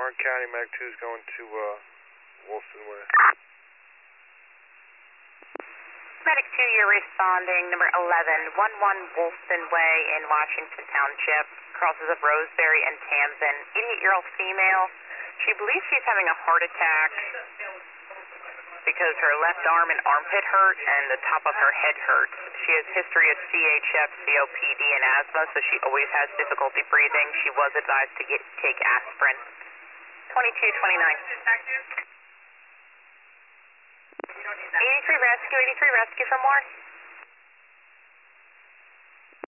Warren County, Mag 2 is going to Wolfson Way. Medic 2, you're responding, number 11, 11 Wolfson Way in Washington Township, crosses of Roseberry and Tamsin. 88-year-old female. She believes she's having a heart attack because her left arm and armpit hurt and the top of her head hurts. She has history of CHF, COPD, and asthma, so she always has difficulty breathing. She was advised to take aspirin. 2229. 83 rescue from Morse.